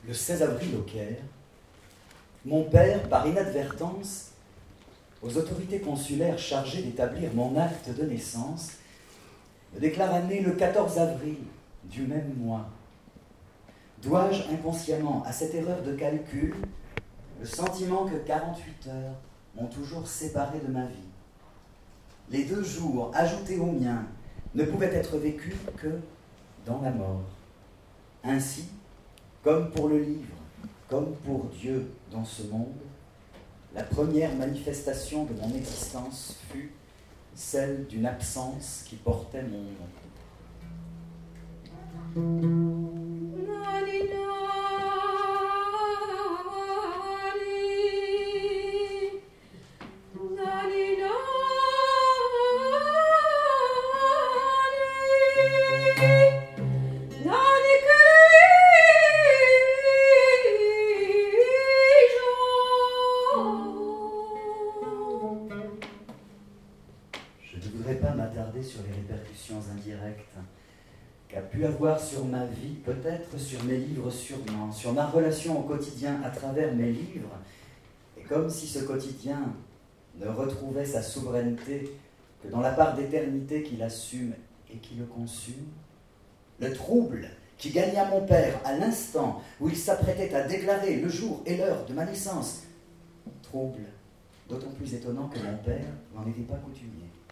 Le 16 avril au Caire, mon père, par inadvertance, aux autorités consulaires chargées d'établir mon acte de naissance, me déclara né le 14 avril du même mois. Dois-je inconsciemment à cette erreur de calcul le sentiment que 48 heures m'ont toujours séparé de ma vie? Les 2 jours ajoutés aux miens ne pouvaient être vécus que dans la mort. Ainsi, comme pour le livre, comme pour Dieu dans ce monde, la première manifestation de mon existence fut celle d'une absence qui portait mon nom. Sur les répercussions indirectes qu'a pu avoir sur ma vie, peut-être sur mes livres sûrement, sur ma relation au quotidien à travers mes livres, et comme si ce quotidien ne retrouvait sa souveraineté que dans la part d'éternité qu'il assume et qui le consume, le trouble qui gagna mon père à l'instant où il s'apprêtait à déclarer le jour et l'heure de ma naissance, trouble d'autant plus étonnant que mon père n'en était pas coutumier.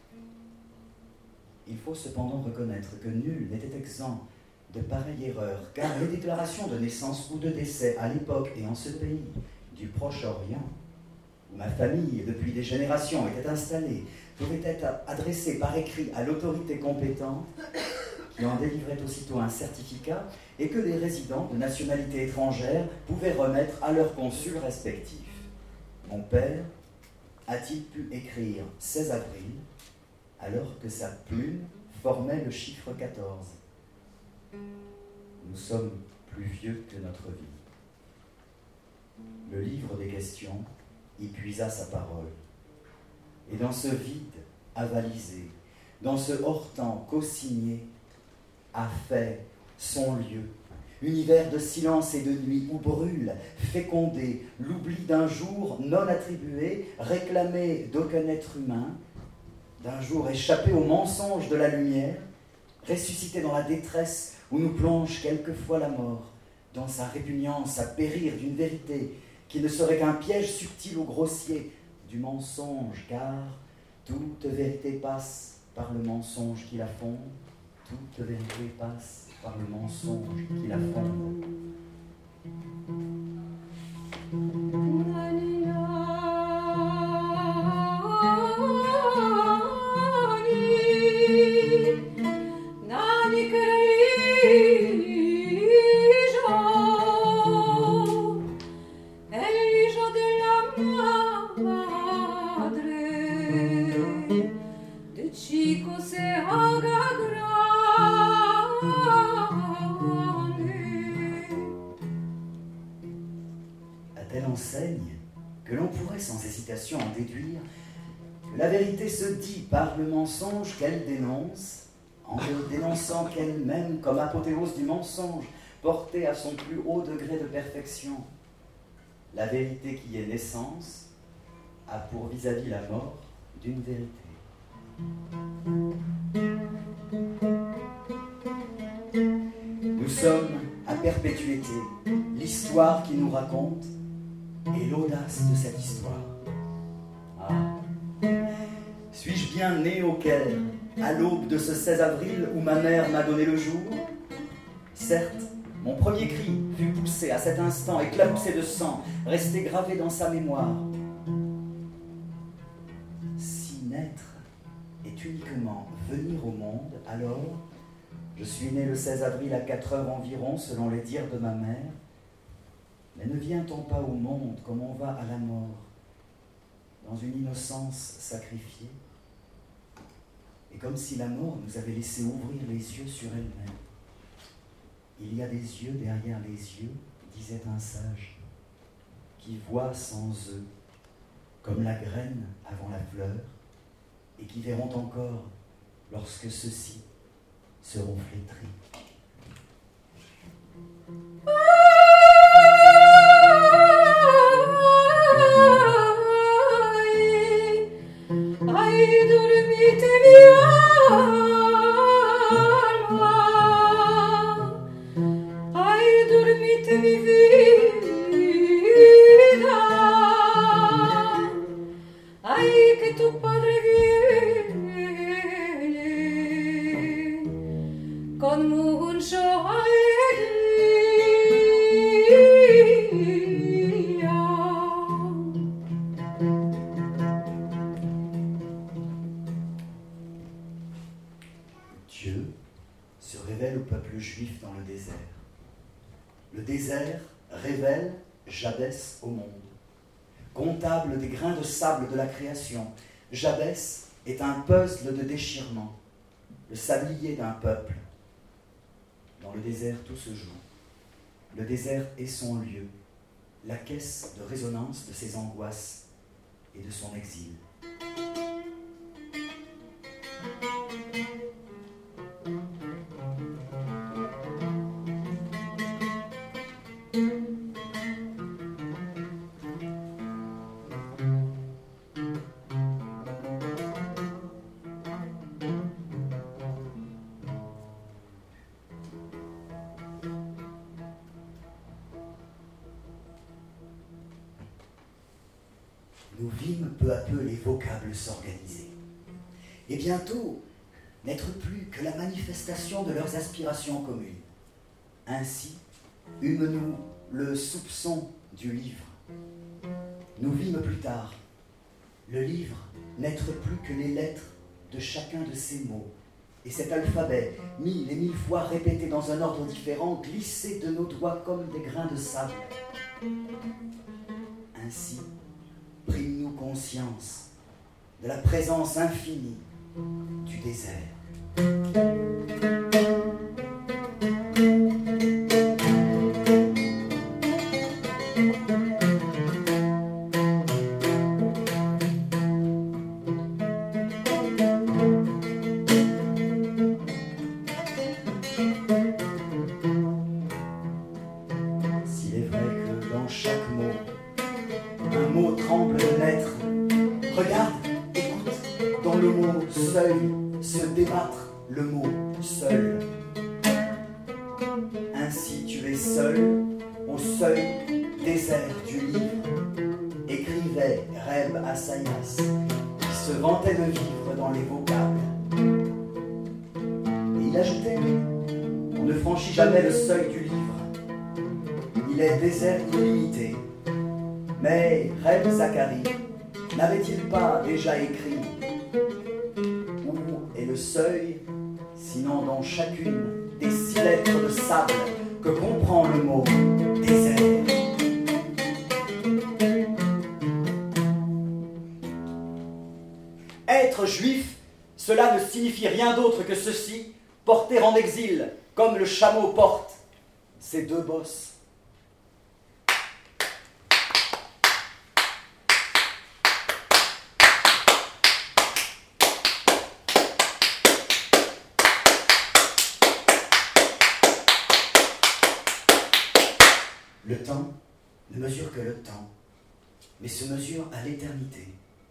Il faut cependant reconnaître que nul n'était exempt de pareille erreur, car les déclarations de naissance ou de décès à l'époque et en ce pays du Proche-Orient, où ma famille, depuis des générations, était installée, pouvaient être adressées par écrit à l'autorité compétente, qui en délivrait aussitôt un certificat, et que les résidents de nationalité étrangère pouvaient remettre à leurs consuls respectifs. Mon père a-t-il pu écrire 16 avril alors que sa plume formait le chiffre 14. Nous sommes plus vieux que notre vie. Le livre des questions y puisa sa parole. Et dans ce vide avalisé, dans ce hors-temps co-signé, a fait son lieu, univers de silence et de nuit où brûle, fécondé, l'oubli d'un jour non attribué, réclamé d'aucun être humain, d'un jour échappé au mensonge de la lumière, ressuscité dans la détresse où nous plonge quelquefois la mort, dans sa répugnance à périr d'une vérité qui ne serait qu'un piège subtil ou grossier du mensonge, car toute vérité passe par le mensonge qui la fonde, toute vérité passe par le mensonge qui la fonde. Que l'on pourrait sans hésitation en déduire que la vérité se dit par le mensonge qu'elle dénonce, en le dénonçant qu'elle-même comme apothéose du mensonge, portée à son plus haut degré de perfection. La vérité qui est naissance a pour vis-à-vis la mort d'une vérité. Nous sommes à perpétuité, l'histoire qui nous raconte et l'audace de cette histoire. Ah, suis-je bien né au Caire, à l'aube de ce 16 avril où ma mère m'a donné le jour? Certes, mon premier cri fut poussé à cet instant, éclaboussé de sang, resté gravé dans sa mémoire. Si naître est uniquement venir au monde, alors je suis né le 16 avril à 4 heures environ, selon les dires de ma mère. Mais ne vient-on pas au monde comme on va à la mort, dans une innocence sacrifiée? Et comme si la mort nous avait laissé ouvrir les yeux sur elle-même. Il y a des yeux derrière les yeux, disait un sage, qui voient sans eux, comme la graine avant la fleur, et qui verront encore lorsque ceux-ci seront flétris. Dieu se révèle au peuple juif dans le désert. Le désert révèle Jabès au monde. Comptable des grains de sable de la création, Jabès est un puzzle de déchirement, le sablier d'un peuple. Dans le désert, tout se joue. Le désert est son lieu, la caisse de résonance de ses angoisses et de son exil. Nous vîmes peu à peu les vocables s'organiser, et bientôt n'être plus que la manifestation de leurs aspirations communes. Ainsi eûmes-nous le soupçon du livre. Nous vîmes plus tard le livre n'être plus que les lettres de chacun de ces mots, et cet alphabet, 1000 et 1000 fois répété dans un ordre différent, glissé de nos doigts comme des grains de sable. Ainsi prîmes-nous conscience de la présence infinie du désert. S'il est vrai que dans chaque mot, un mot tremble de naître. Regarde, écoute, dans le mot seuil se débattre le mot seul. Ainsi tu es seul au seuil désert du livre, écrivait Reb Assayas, qui se vantait de vivre dans les vocables. Et il ajoutait, on ne franchit jamais le seuil du livre, il est désert illimité. Mais Reb Zacharie n'avait-il pas déjà écrit où est le seuil, sinon dans chacune des 6 lettres de sable que comprend le mot désert? Être juif, cela ne signifie rien d'autre que ceci: porter en exil, comme le chameau porte ses 2 bosses. Le temps ne mesure que le temps, mais se mesure à l'éternité.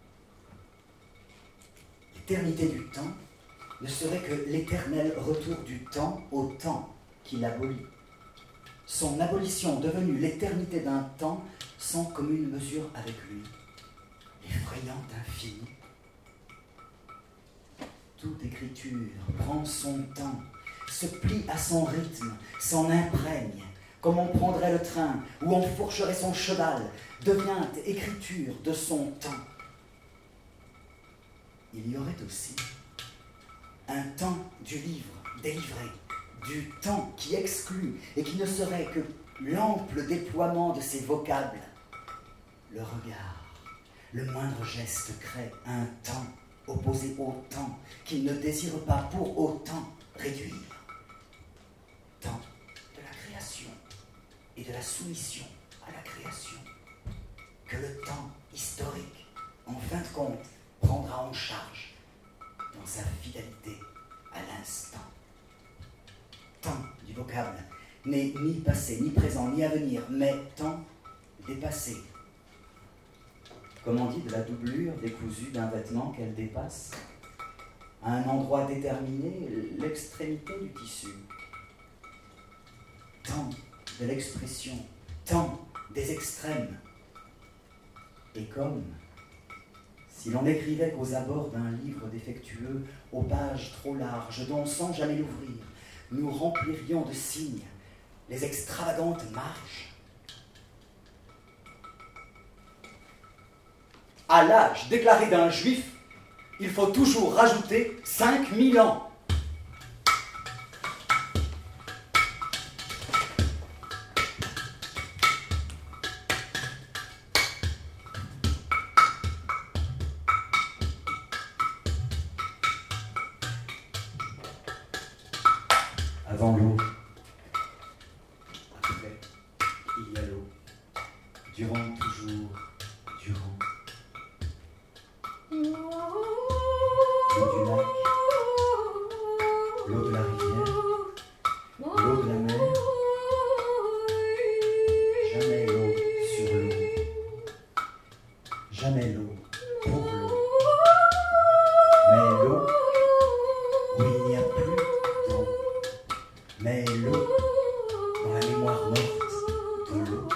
L'éternité du temps ne serait que l'éternel retour du temps au temps qui l'abolit. Son abolition devenue l'éternité d'un temps sans commune mesure avec lui, l'effrayante infini. Toute écriture prend son temps, se plie à son rythme, s'en imprègne, comme on prendrait le train ou on fourcherait son cheval, devient écriture de son temps. Il y aurait aussi un temps du livre délivré, du temps qui exclut et qui ne serait que l'ample déploiement de ses vocables. Le regard, le moindre geste crée un temps opposé au temps qu'il ne désire pas pour autant réduire. Temps de la création et de la soumission à la création, que le temps historique, en fin de compte, prendra en charge dans sa fidélité à l'instant. Temps du vocable n'est ni passé, ni présent, ni à venir, mais temps dépassé, comme on dit, de la doublure décousue d'un vêtement qu'elle dépasse, à un endroit déterminé, l'extrémité du tissu. Tant de l'expression, tant des extrêmes. Et comme si l'on n'écrivait qu'aux abords d'un livre défectueux, aux pages trop larges, dont sans jamais l'ouvrir, nous remplirions de signes les extravagantes marges. À l'âge déclaré d'un juif, il faut toujours rajouter 5000 ans. Avant l'eau, après, il y a l'eau. Durant, toujours, durant. L'eau du lac, l'eau de la rivière, l'eau de la mer. Jamais l'eau sur l'eau. Jamais l'eau pour l'eau. Mais l'eau où il n'y a plus d'eau. Mais l'eau dans la mémoire morte de l'eau.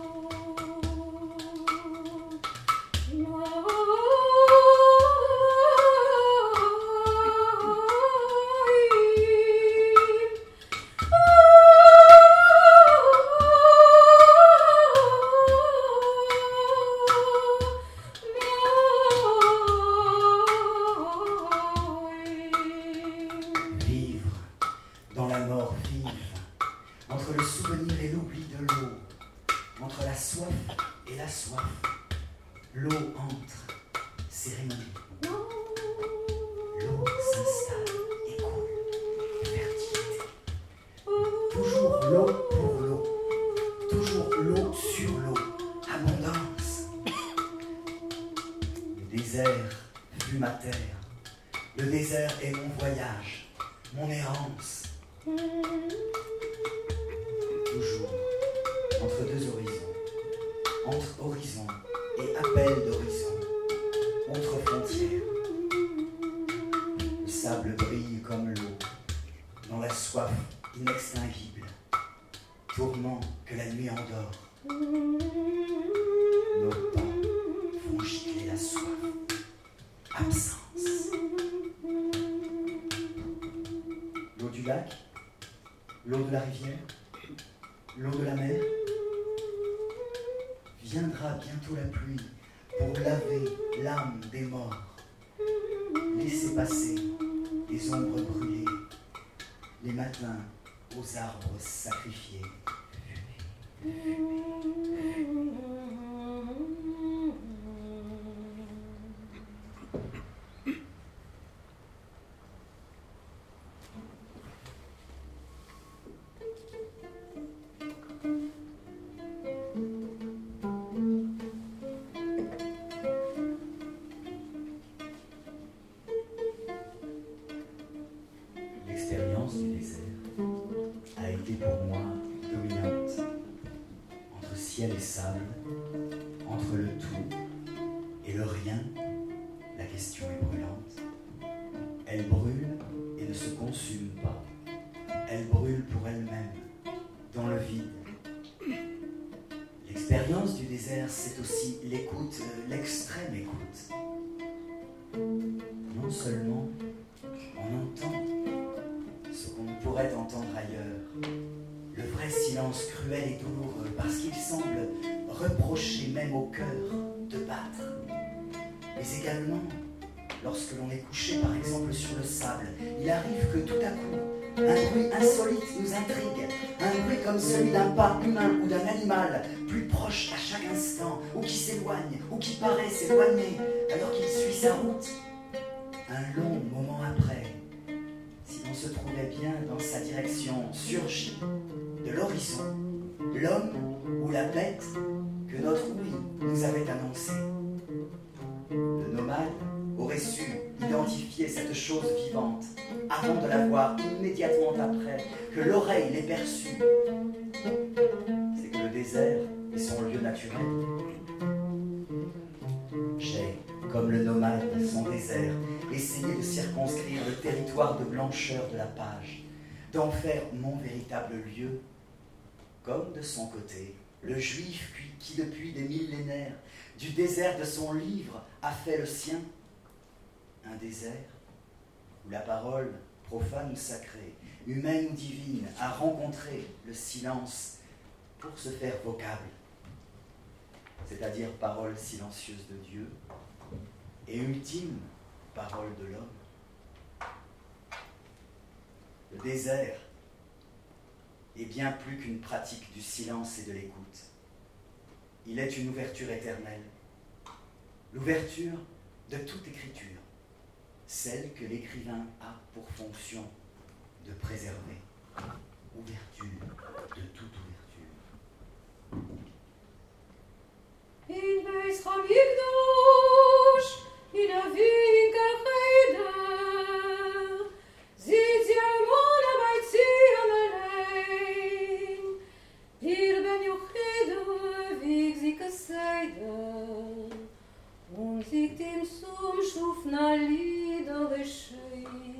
Vivre dans la mort vive, entre le souvenir et l'oubli de l'eau, entre la soif et la soif, l'eau entre, cérémonie. L'eau s'installe et coule, fertilité. Toujours l'eau pour l'eau, toujours l'eau sur l'eau, abondance. Le désert fut ma terre, le désert est mon voyage, mon errance. Toujours entre deux horizons, entre horizon et appel d'horizon, entre frontières. Le sable brille comme l'eau, dans la soif inextinguible, tourment que la nuit endort. Nos pas font gicler la soif, absence. L'eau du lac, l'eau de la rivière, l'eau de la mer. Viendra bientôt la pluie pour laver l'âme des morts. Laissez passer les ombres brûlées, les matins aux arbres sacrifiés. L'expérience du désert a été pour moi dominante. Entre ciel et sable, entre le tout et le rien, la question est brûlante. Elle brûle et ne se consume pas. Elle brûle pour elle-même, dans le vide. L'expérience du désert, c'est aussi l'écoute, l'extrême écoute. Non seulement on entend ce qu'on ne pourrait entendre ailleurs, le vrai silence cruel et douloureux, parce qu'il semble reprocher même au cœur de battre. Mais également, lorsque l'on est couché par exemple sur le sable, il arrive que tout à coup, un bruit insolite nous intrigue, un bruit comme celui d'un pas humain ou d'un animal, plus proche à chaque instant, ou qui s'éloigne, ou qui paraît s'éloigner, alors qu'il suit sa route. Un long moment après, si l'on se trouvait bien dans sa direction, surgit de l'horizon l'homme ou la bête que notre ouïe nous avait annoncé. Le nomade aurait su identifier cette chose vivante avant de la voir immédiatement après que l'oreille l'ait perçue. C'est que le désert est son lieu naturel. J'ai, comme le nomade son désert, essayé de circonscrire le territoire de blancheur de la page, d'en faire mon véritable lieu, comme de son côté, le juif qui depuis des millénaires, du désert de son livre, a fait le sien. Un désert où la parole, profane ou sacrée, humaine ou divine, a rencontré le silence pour se faire vocable, c'est-à-dire parole silencieuse de Dieu et ultime parole de l'homme. Le désert est bien plus qu'une pratique du silence et de l'écoute. Il est une ouverture éternelle, l'ouverture de toute écriture, celle que l'écrivain a pour fonction de préserver. Ouverture de toute ouverture. In Beis Hamikdash, in Avinka Cheder, sitzt Yamona bei Zion allein. Wir ben Yochida, wie sie Kaseider, und singt ihm zum Schufna Lieder geschehen.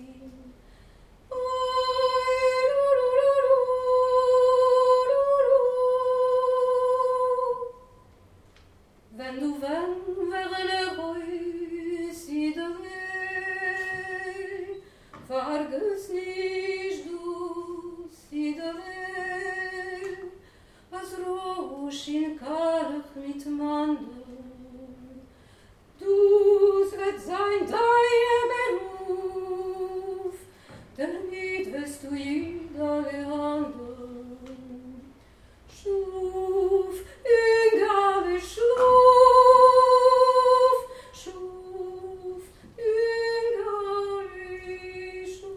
Wenn du wäre le si de vergiss nicht du si de as Rosh in Karch mit Mandeln. Dus wird sein dein Beruf, damit wirst du jeder lernen. Schuf, Ingabe, Schuf, Schuf, Ingabe, Schuf.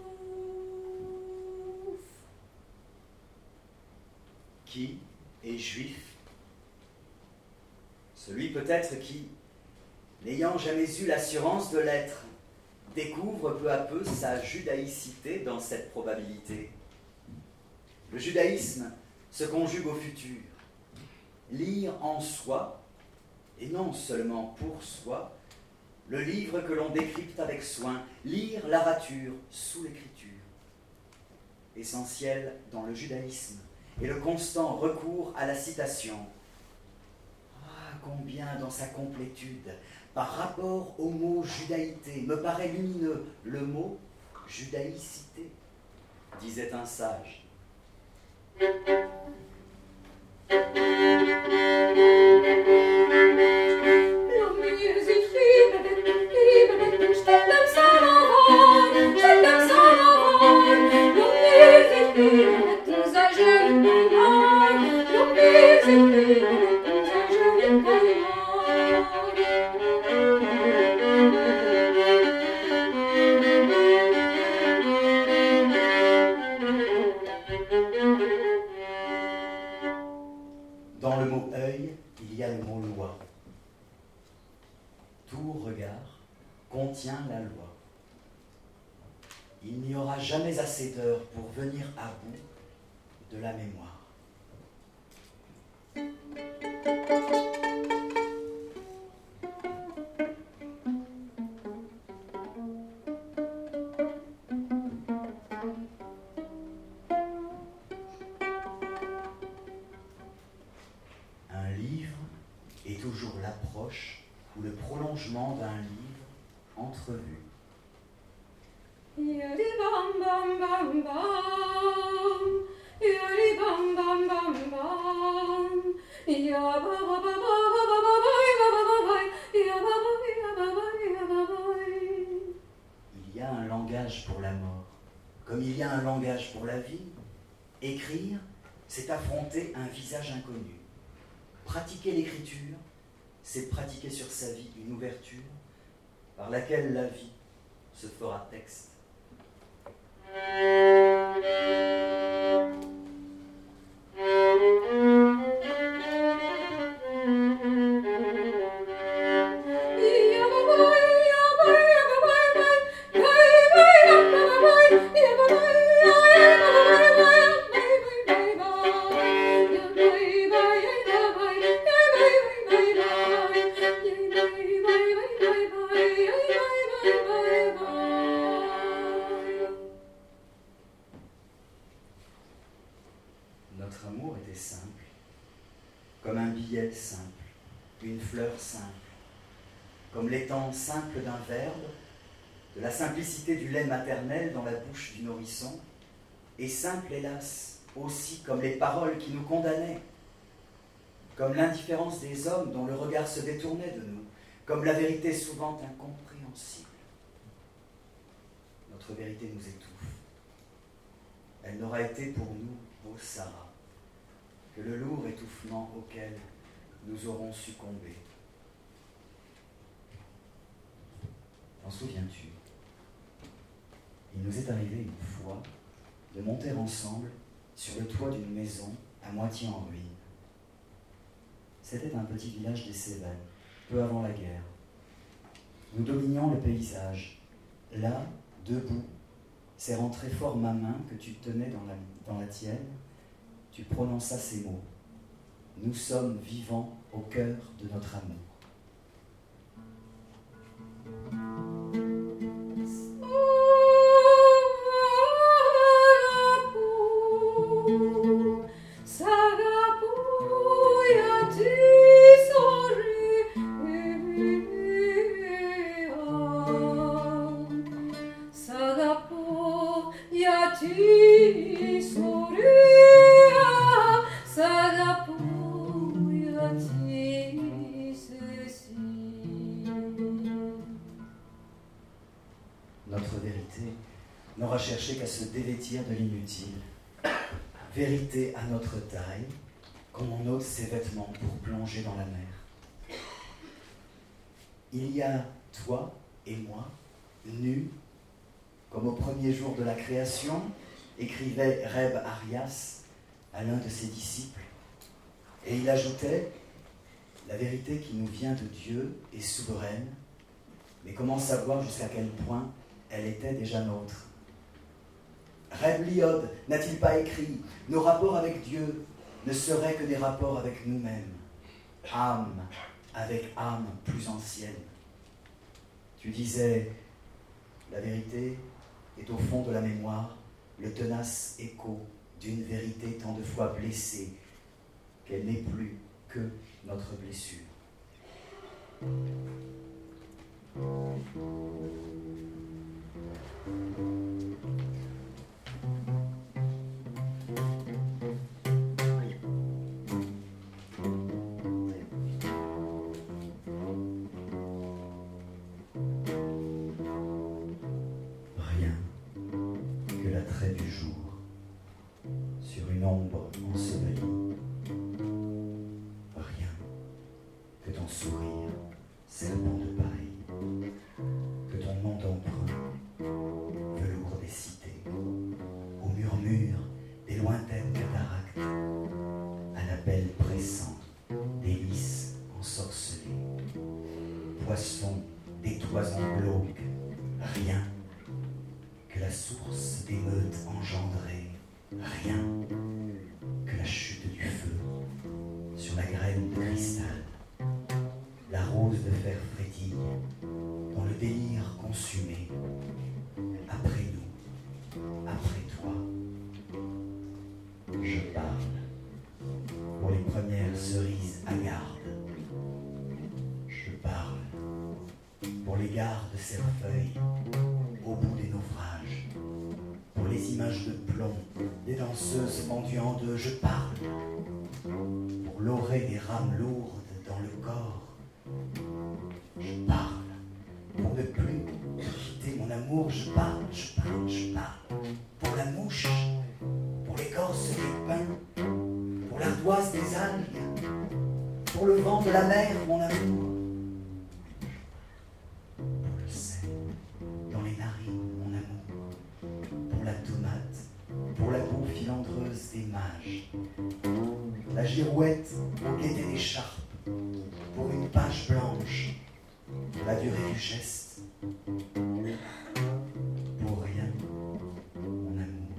Qui est juif? Celui peut-être qui, n'ayant jamais eu l'assurance de l'être, découvre peu à peu sa judaïcité dans cette probabilité. Le judaïsme se conjugue au futur. Lire en soi, et non seulement pour soi, le livre que l'on décrypte avec soin, lire la rature sous l'écriture. Essentiel dans le judaïsme est le constant recours à la citation. Ah, combien dans sa complétude, par rapport au mot judaïté, me paraît lumineux le mot judaïcité, disait un sage. Dans le mot œil, il y a le mot loi. Tout regard contient la loi. Il n'y aura jamais assez d'heures pour venir à bout de la mémoire. Un livre est toujours l'approche ou le prolongement d'un livre entrevu. Yali bam bam bam bam, yali bam bam bam bam, ya ba ba ba ba ba ba ba ba, ya ba ba ba. Il y a un langage pour la mort, comme il y a un langage pour la vie. Écrire, c'est affronter un visage inconnu. Pratiquer l'écriture, c'est pratiquer sur sa vie une ouverture par laquelle la vie se fera texte. Bye. Notre amour était simple, comme un billet simple, une fleur simple, comme l'étang simple d'un verbe, de la simplicité du lait maternel dans la bouche du nourrisson, et simple, hélas, aussi comme les paroles qui nous condamnaient, comme l'indifférence des hommes dont le regard se détournait de nous, comme la vérité souvent incompréhensible. Notre vérité nous étouffe. Elle n'aura été pour nous, ô Sarah, que le lourd étouffement auquel nous aurons succombé. T'en souviens-tu? Il nous est arrivé une fois de monter ensemble sur le toit d'une maison à moitié en ruine. C'était un petit village des Cévennes, peu avant la guerre. Nous dominions le paysage. Là, debout, serrant très fort ma main que tu tenais dans la tienne, tu prononças ces mots. Nous sommes vivants au cœur de notre amour. Notre vérité n'aura cherché qu'à se dévêtir de l'inutile. Vérité à notre taille, comme on ôte ses vêtements pour plonger dans la mer. Il y a toi et moi, nus, comme au premier jour de la création, écrivait Reb Arias à l'un de ses disciples. Et il ajoutait, la vérité qui nous vient de Dieu est souveraine, mais comment savoir jusqu'à quel point elle était déjà nôtre? Reb Liod n'a-t-il pas écrit « Nos rapports avec Dieu ne seraient que des rapports avec nous-mêmes, âme avec âme plus ancienne ». Tu disais « La vérité est au fond de la mémoire, le tenace écho d'une vérité tant de fois blessée qu'elle n'est plus que notre blessure. » Rien que l'attrait du jour sur une ombre ensevelie. Rien que ton sourire, serpent de paille, que ton nom d'emprunt, velours des cités, au murmure des lointaines cataractes, à l'appel pressant des lys ensorcelés, poissons des toisons glauques, rien que la source des meutes engendrées, rien que la chute du feu sur la graine de cristal, la rose de fer frétille dans le délire consumé, après nous, après toi. Je parle pour les premières cerises hagardes, je parle pour les gares de cerfeuil au bout des naufrages, pour les images de plomb des danseuses pendues en deux, je parle pour l'orée des rames lourdes dans le corps, je parle pour ne plus quitter mon amour, je parle pour la mouche, pour l'écorce des pins, pour l'ardoise des algues, pour le vent de la mer, mon amour, pour le sel dans les narines, mon amour, pour la tomate, pour la peau filandreuse des mages, la girouette au guetté des charpes, pour une page blanche, pour la durée du geste, pour rien, mon amour.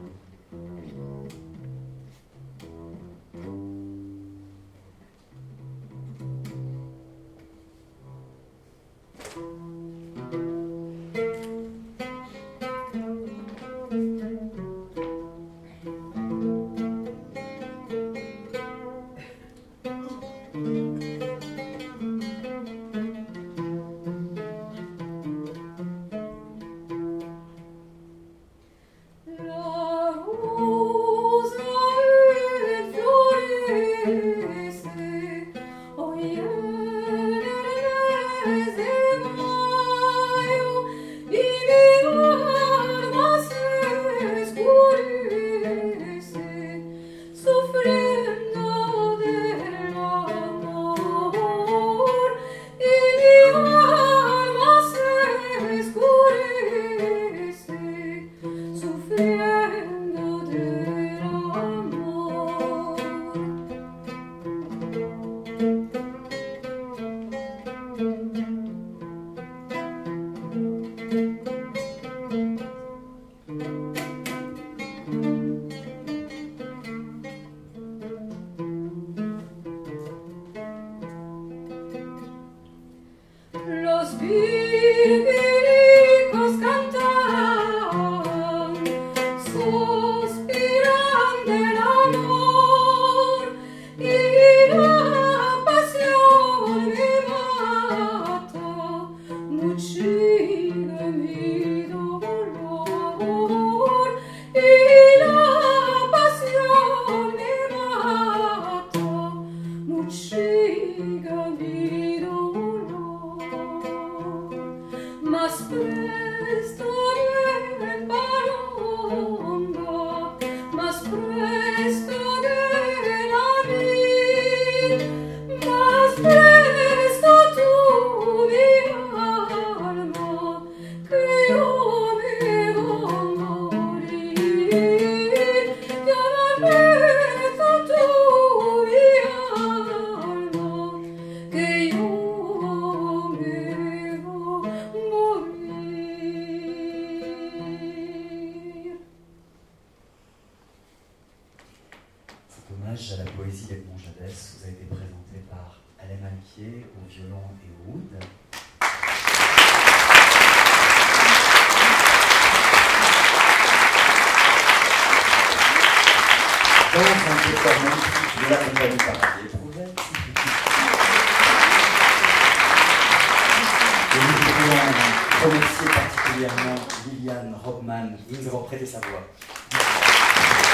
À la poésie d'Edmond Jadès vous a été présenté par Alain Alquier au violon et au oud. Dans un performance de la compagnie par l'Éprouvette. Et nous voulons remercier particulièrement Liliane Robman de nous avoir prêté sa voix.